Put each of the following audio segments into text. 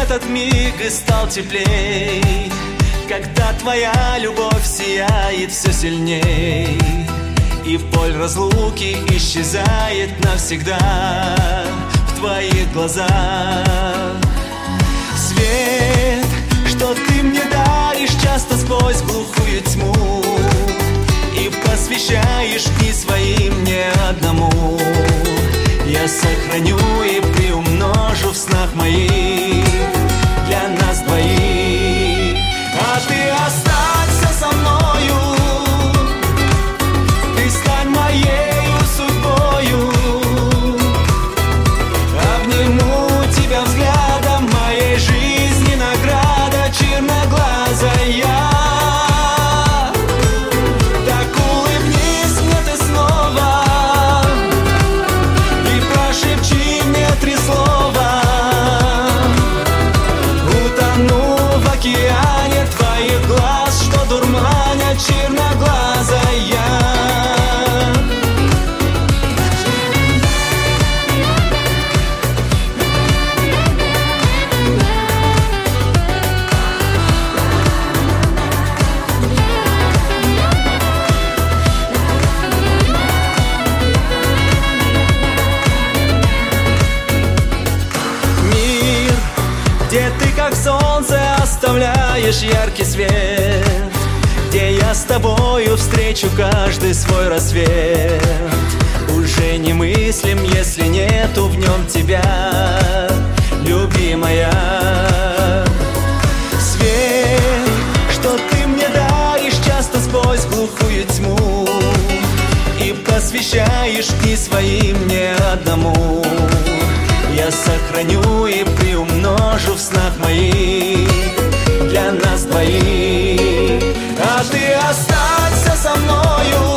этот миг и стал теплей, когда твоя любовь сияет все сильней, и боль разлуки исчезает навсегда в твоих глазах. Свет, что ты мне даришь часто сквозь глухую тьму, и посвящаешь дни своим мне одному, я сохраню и приумножу в снах моих для нас двоих. А ты останься со мною, ты стань моею судьбою. Обниму тебя взглядом, моей жизни награда черноглазая. Оставляешь яркий свет, где я с тобою встречу каждый свой рассвет. Уже немыслим, если нету в нем тебя, любимая. Свет, что ты мне даришь часто сквозь глухую тьму, и посвящаешь дни свои мне одному, я сохраню и приумножу в снах моих для нас двоих. А ты останься со мною,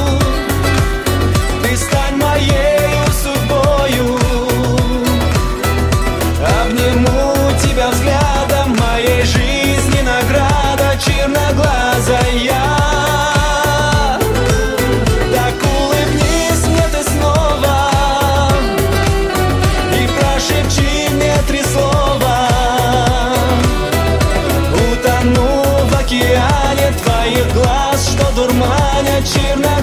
ты стань моею судьбою. Обниму тебя взглядом, моей жизни награда черноглазая. Так улыбнись мне ты снова и прошепчи мне три слова. Утону в океане твоих глаз, что дурманят черно